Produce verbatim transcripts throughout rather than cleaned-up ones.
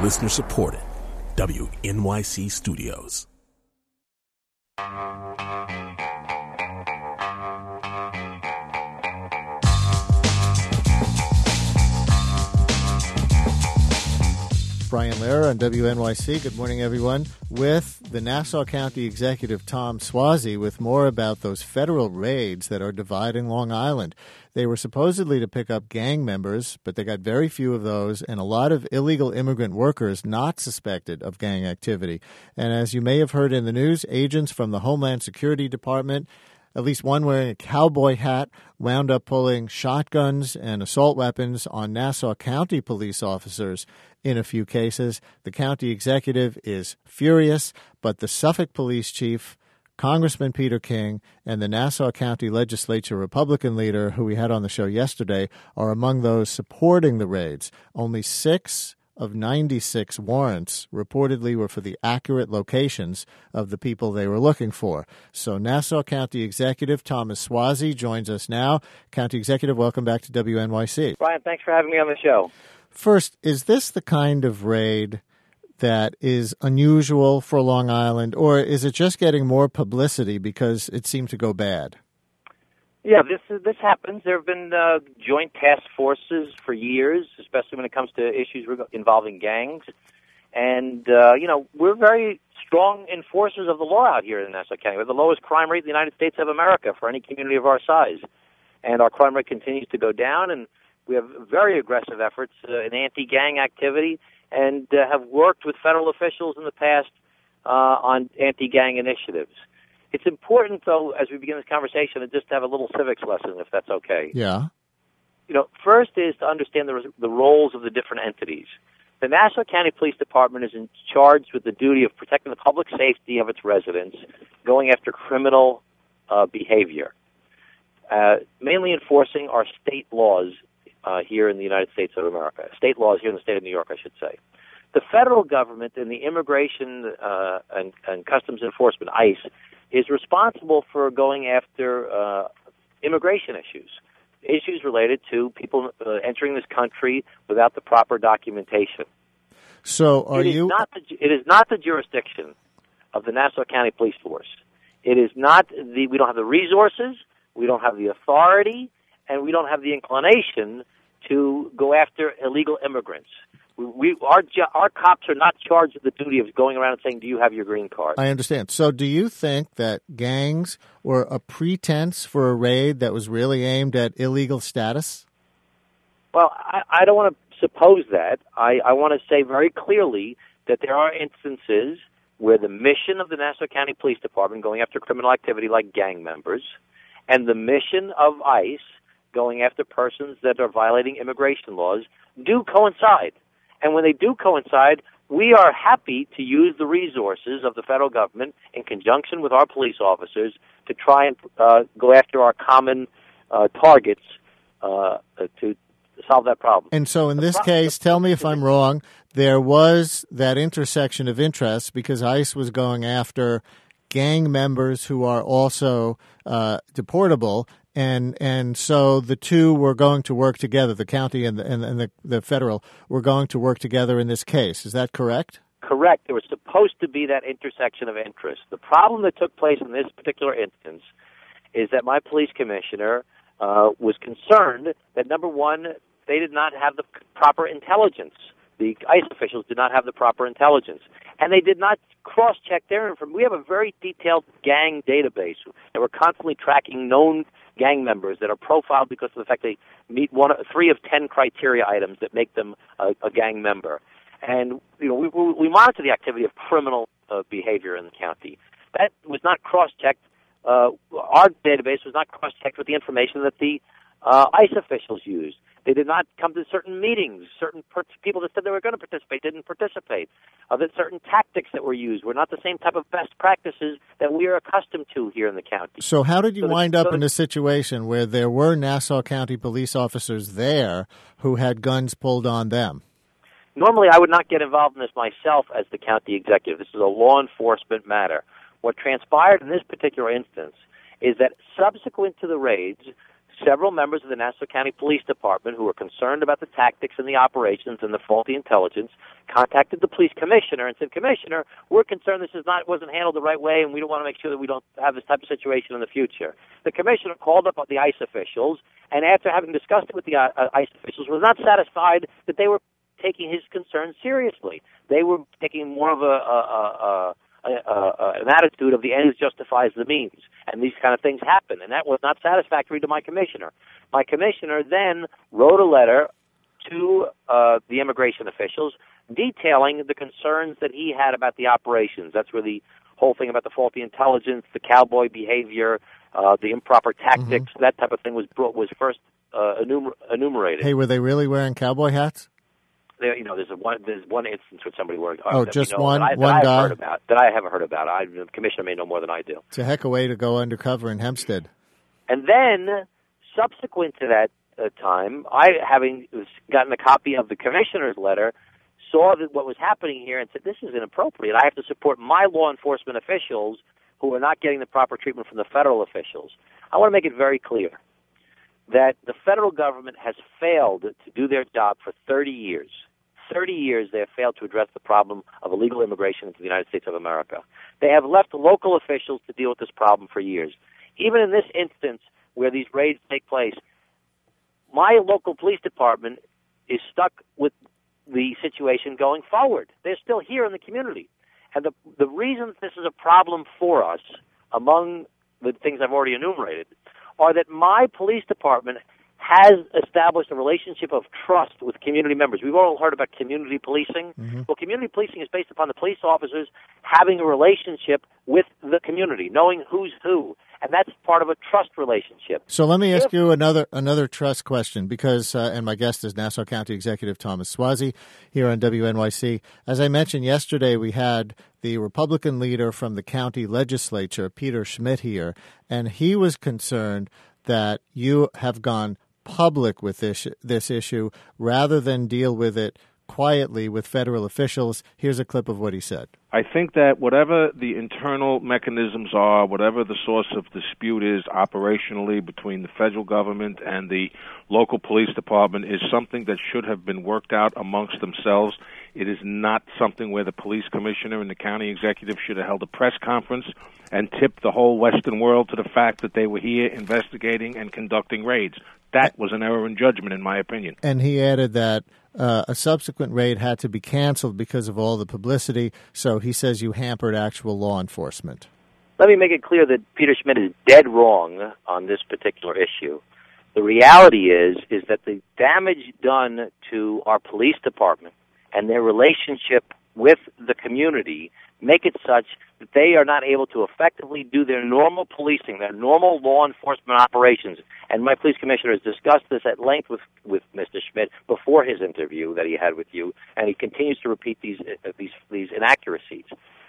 Listener supported. W N Y C Studios. Brian Lehrer on W N Y C. Good morning, everyone. With the Nassau County Executive Tom Suozzi with more about those federal raids that are dividing Long Island. They were supposedly to pick up gang members, but they got very few of those and a lot of illegal immigrant workers not suspected of gang activity. And as you may have heard in the news, agents from the Homeland Security Department, at least one wearing a cowboy hat, wound up pulling shotguns and assault weapons on Nassau County police officers in a few cases. The county executive is furious, but the Suffolk police chief, Congressman Peter King, and the Nassau County Legislature Republican leader, who we had on the show yesterday, are among those supporting the raids. Only six of ninety-six warrants reportedly were for the accurate locations of the people they were looking for. So Nassau County Executive Thomas Suozzi joins us now. County Executive, welcome back to W N Y C. Brian, thanks for having me on the show. First, is this the kind of raid that is unusual for Long Island, or is it just getting more publicity because it seemed to go bad? Yeah, this this happens. There have been uh, joint task forces for years, especially when it comes to issues involving gangs. And, uh, you know, we're very strong enforcers of the law out here in Nassau County. We have the lowest crime rate in the United States of America for any community of our size. And our crime rate continues to go down, and we have very aggressive efforts uh, in anti-gang activity and uh, have worked with federal officials in the past uh, on anti-gang initiatives. It's important, though, as we begin this conversation, to just have a little civics lesson, if that's okay. Yeah. You know, first is to understand the, the roles of the different entities. The Nassau County Police Department is in charge with the duty of protecting the public safety of its residents, going after criminal uh, behavior, uh, mainly enforcing our state laws uh, here in the United States of America. State laws here in the state of New York, I should say. The federal government and the Immigration uh, and, and Customs Enforcement, ICE, is responsible for going after uh, immigration issues, issues related to people uh, entering this country without the proper documentation. So are it is you... Not the, it is not the jurisdiction of the Nassau County Police Force. It is not the... We don't have the resources, we don't have the authority, and we don't have the inclination to go after illegal immigrants. We, we our our cops are not charged with the duty of going around and saying, "Do you have your green card?" I understand. So, do you think that gangs were a pretense for a raid that was really aimed at illegal status? Well, I, I don't want to suppose that. I, I want to say very clearly that there are instances where the mission of the Nassau County Police Department going after criminal activity like gang members, and the mission of ICE going after persons that are violating immigration laws do coincide. And when they do coincide, we are happy to use the resources of the federal government in conjunction with our police officers to try and uh, go after our common uh, targets uh, to solve that problem. And so in this case, tell me if I'm wrong, there was that intersection of interests because ICE was going after gang members who are also uh, deportable. And and so the two were going to work together, the county and the, and, and the, the federal were going to work together in this case. Is that correct? Correct. There was supposed to be that intersection of interest. The problem that took place in this particular instance is that my police commissioner uh, was concerned that, number one, they did not have the proper intelligence. The ICE officials did not have the proper intelligence. And they did not cross-check their information. We have a very detailed gang database that we're constantly tracking known gang members that are profiled because of the fact they meet one, three of ten criteria items that make them a, a gang member. And you know, we, we monitor the activity of criminal uh, behavior in the county. That was not cross-checked. Uh, our database was not cross-checked with the information that the uh, ICE officials used. They did not come to certain meetings. Certain per- people that said they were going to participate didn't participate. Uh, that certain tactics that were used were not the same type of best practices that we are accustomed to here in the county. So how did you so wind the, up so in a situation where there were Nassau County police officers there who had guns pulled on them? Normally, I would not get involved in this myself as the county executive. This is a law enforcement matter. What transpired in this particular instance is that subsequent to the raids, several members of the Nassau County Police Department who were concerned about the tactics and the operations and the faulty intelligence contacted the police commissioner and said, Commissioner, we're concerned this is not wasn't handled the right way, and we don't want to make sure that we don't have this type of situation in the future. The commissioner called up the ICE officials, and after having discussed it with the uh, ICE officials, was not satisfied that they were taking his concerns seriously. They were taking more of a, a, a, a, a an attitude of the ends justifies the means, and these kind of things happen, and that was not satisfactory to my commissioner. My commissioner then wrote a letter to uh, the immigration officials detailing the concerns that he had about the operations. That's where the whole thing about the faulty intelligence, the cowboy behavior, uh, the improper tactics, mm-hmm. that type of thing was brought, was first uh, enumer- enumerated. Hey, were they really wearing cowboy hats? There, you know, there's a one there's one instance where somebody wore. Uh, oh, just you know, one that I, one that I guy heard about that I haven't heard about. I, the commissioner may know more than I do. It's a heck of a way to go undercover in Hempstead. And then, subsequent to that uh, time, I, having gotten a copy of the commissioner's letter, saw that what was happening here and said, this is inappropriate. I have to support my law enforcement officials who are not getting the proper treatment from the federal officials. I want to make it very clear that the federal government has failed to do their job for thirty years. thirty years they have failed to address the problem of illegal immigration into the United States of America. They have left local officials to deal with this problem for years. Even in this instance where these raids take place, my local police department is stuck with the situation going forward. They're still here in the community. And the, the reason this is a problem for us, among the things I've already enumerated, are that my police department has established a relationship of trust with community members. We've all heard about community policing. Mm-hmm. Well, community policing is based upon the police officers having a relationship with the community, knowing who's who. And that's part of a trust relationship. So let me ask if, you another another trust question, because, uh, and my guest is Nassau County Executive Thomas Suozzi here on W N Y C. As I mentioned yesterday, we had the Republican leader from the county legislature, Peter Schmidt, here, and he was concerned that you have gone public with this this issue rather than deal with it quietly with federal officials. Here's a clip of what he said. I think that whatever the internal mechanisms are, whatever the source of dispute is operationally between the federal government and the local police department is something that should have been worked out amongst themselves. It is not something where the police commissioner and the county executive should have held a press conference and tipped the whole Western world to the fact that they were here investigating and conducting raids. That was an error in judgment, in my opinion. And he added that uh, a subsequent raid had to be canceled because of all the publicity, so he says you hampered actual law enforcement. Let me make it clear that Peter Schmidt is dead wrong on this particular issue. The reality is, is that the damage done to our police department and their relationship with the community make it such that they are not able to effectively do their normal policing, their normal law enforcement operations. And my police commissioner has discussed this at length with, with Mister Schmidt before his interview that he had with you, and he continues to repeat these uh, these these inaccuracies.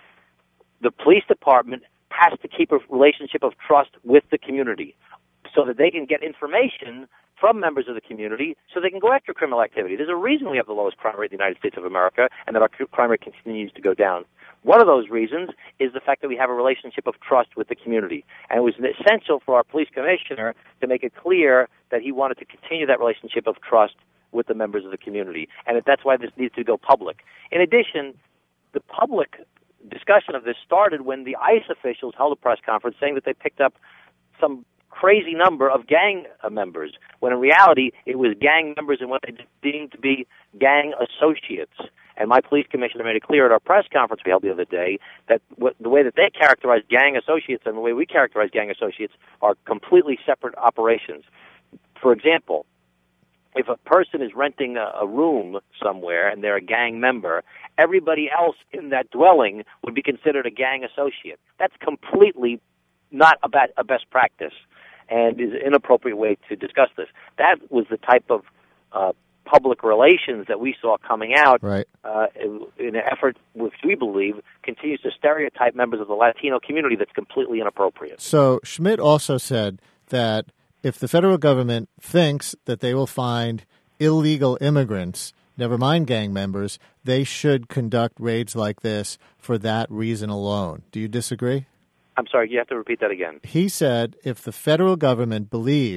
The police department has to keep a relationship of trust with the community so that they can get information from members of the community so they can go after criminal activity. There's a reason we have the lowest crime rate in the United States of America and that our crime rate continues to go down. One of those reasons is the fact that we have a relationship of trust with the community. And it was essential for our police commissioner to make it clear that he wanted to continue that relationship of trust with the members of the community. And that's why this needs to go public. In addition, the public discussion of this started when the ICE officials held a press conference saying that they picked up some crazy number of gang uh, members, when in reality it was gang members and what they deemed to be gang associates. And my police commissioner made it clear at our press conference we held the other day that what, the way that they characterize gang associates and the way we characterize gang associates are completely separate operations. For example, if a person is renting a, a room somewhere and they're a gang member, everybody else in that dwelling would be considered a gang associate. That's completely not a, bad, a best practice and is an inappropriate way to discuss this. That was the type of uh, public relations that we saw coming out right. uh, in, in an effort which we believe continues to stereotype members of the Latino community that's completely inappropriate. So Schmidt also said that if the federal government thinks that they will find illegal immigrants, never mind gang members, they should conduct raids like this for that reason alone. Do you disagree? I'm sorry, you have to repeat that again. He said if the federal government believes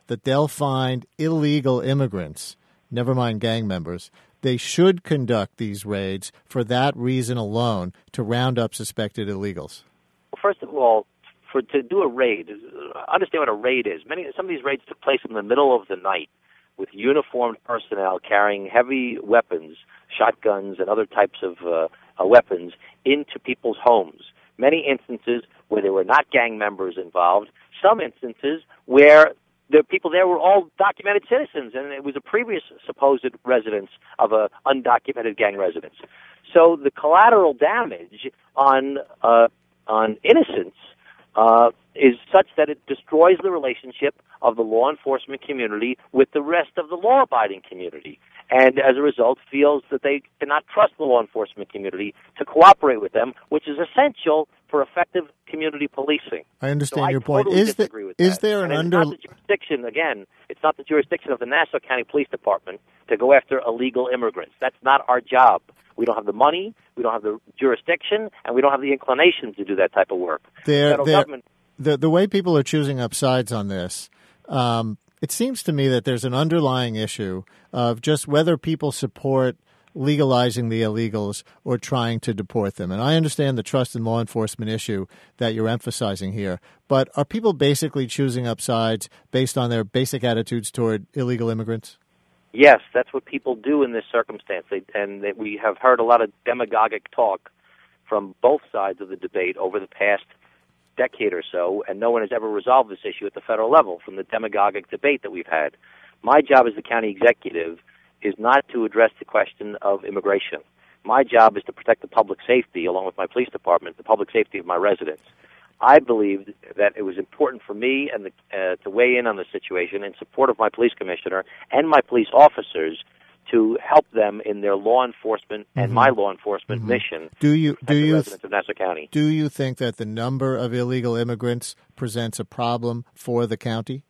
that they'll find illegal immigrants, never mind gang members. They should conduct these raids for that reason alone, to round up suspected illegals. Well, first of all, for to do a raid, understand what a raid is. Many some of these raids took place in the middle of the night with uniformed personnel carrying heavy weapons, shotguns and other types of uh, uh, weapons into people's homes. Many instances where there were not gang members involved, some instances where the people there were all documented citizens, and it was a previous supposed residence of a undocumented gang residence. So the collateral damage on uh, on innocence uh, is such that it destroys the relationship of the law enforcement community with the rest of the law-abiding community, and as a result feels that they cannot trust the law enforcement community to cooperate with them, which is essential for effective community policing. I understand so your I point. Totally is, the, with is that. there an and under... It's not the jurisdiction, again, it's not the jurisdiction of the Nassau County Police Department to go after illegal immigrants. That's not our job. We don't have the money, we don't have the jurisdiction, and we don't have the inclination to do that type of work. There, the federal there, government... the, the way people are choosing up sides on this, um, it seems to me that there's an underlying issue of just whether people support legalizing the illegals or trying to deport them. And I understand the trust in law enforcement issue that you're emphasizing here, but are people basically choosing up sides based on their basic attitudes toward illegal immigrants? Yes, that's what people do in this circumstance, they, and they, we have heard a lot of demagogic talk from both sides of the debate over the past decade or so, and no one has ever resolved this issue at the federal level from the demagogic debate that we've had. My job as the county executive is not to address the question of immigration. My job is to protect the public safety, along with my police department, the public safety of my residents. I believed that it was important for me and the, uh, to weigh in on the situation in support of my police commissioner and my police officers to help them in their law enforcement and mm-hmm. my law enforcement mm-hmm. mission. Do you do you residents of Nassau County? Do you think that the number of illegal immigrants presents a problem for the county?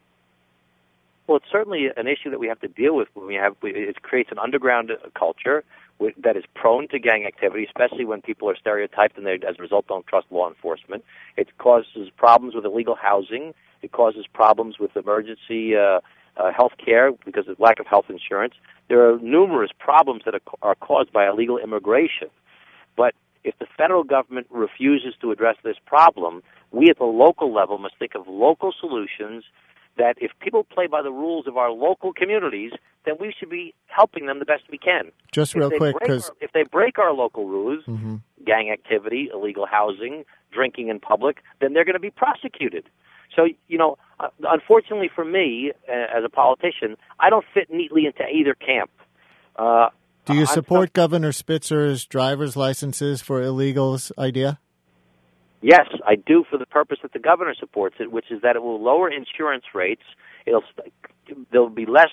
Well, it's certainly an issue that we have to deal with when we have. It creates an underground culture that is prone to gang activity, especially when people are stereotyped and they, as a result, don't trust law enforcement. It causes problems with illegal housing. It causes problems with emergency uh, uh, health care because of lack of health insurance. There are numerous problems that are, are caused by illegal immigration. But if the federal government refuses to address this problem, we at the local level must think of local solutions that if people play by the rules of our local communities, then we should be helping them the best we can. Just real quick, because if they break our local rules, mm-hmm. gang activity, illegal housing, drinking in public, then they're going to be prosecuted. So, you know, uh, unfortunately for me, uh, as a politician, I don't fit neatly into either camp. Uh, Do you I'm support so- Governor Spitzer's driver's licenses for illegals idea? Yes, I do, for the purpose that the governor supports it, which is that it will lower insurance rates. It'll there'll be less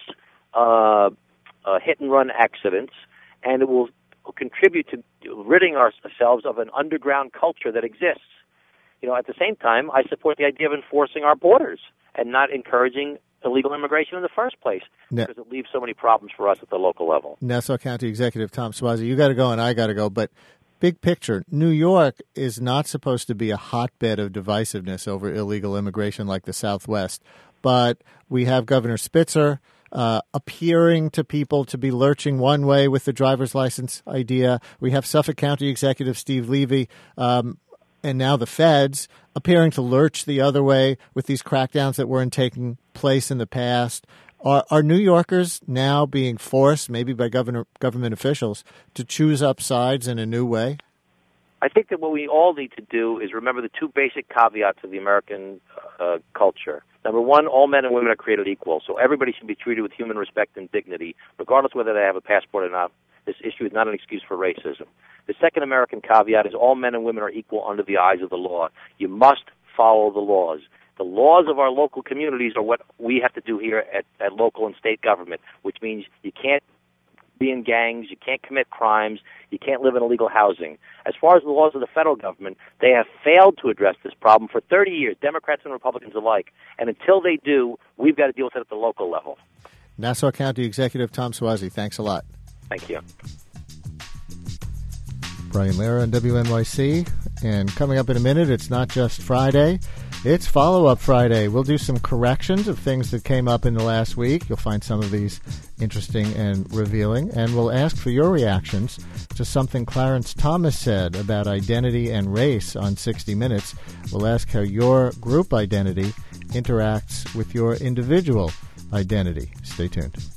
uh, uh, hit-and-run accidents, and it will contribute to ridding ourselves of an underground culture that exists. You know, at the same time, I support the idea of enforcing our borders and not encouraging illegal immigration in the first place, Na- because it leaves so many problems for us at the local level. Nassau County Executive Tom Suozzi, you got to go and I got to go, but big picture, New York is not supposed to be a hotbed of divisiveness over illegal immigration like the Southwest, but we have Governor Spitzer uh, appearing to people to be lurching one way with the driver's license idea. We have Suffolk County Executive Steve Levy, um, and now the feds appearing to lurch the other way with these crackdowns that weren't taking place in the past. Are, are New Yorkers now being forced, maybe by governor, government officials, to choose up sides in a new way? I think that what we all need to do is remember the two basic caveats of the American uh, culture. Number one, all men and women are created equal, so everybody should be treated with human respect and dignity, regardless whether they have a passport or not. This issue is not an excuse for racism. The second American caveat is all men and women are equal under the eyes of the law. You must follow the laws. The laws of our local communities are what we have to do here at, at local and state government, which means you can't be in gangs, you can't commit crimes, you can't live in illegal housing. As far as the laws of the federal government, they have failed to address this problem for thirty years, Democrats and Republicans alike. And until they do, we've got to deal with it at the local level. Nassau County Executive Tom Suozzi, thanks a lot. Thank you. Brian Lehrer on W N Y C. And coming up in a minute, it's not just Friday. It's Follow-Up Friday. We'll do some corrections of things that came up in the last week. You'll find some of these interesting and revealing. And we'll ask for your reactions to something Clarence Thomas said about identity and race on sixty minutes. We'll ask how your group identity interacts with your individual identity. Stay tuned.